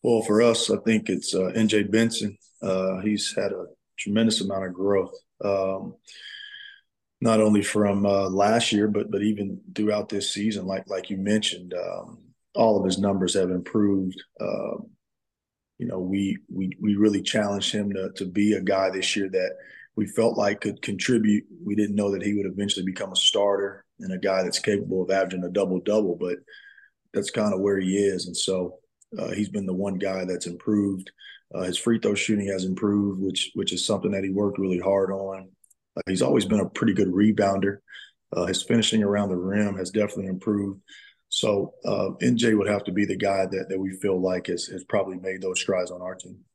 Well, for us, I think it's NJ Benson. He's had a tremendous amount of growth, not only from last year, but even throughout this season. Like you mentioned, all of his numbers have improved. We really challenged him to be a guy this year that we felt like could contribute. We didn't know that he would eventually become a starter and a guy that's capable of averaging a double double, but that's kind of where he is. And so he's been the one guy that's improved. His free throw shooting has improved, which is something that he worked really hard on. He's always been a pretty good rebounder. His finishing around the rim has definitely improved. So NJ would have to be the guy that we feel like has probably made those strides on our team.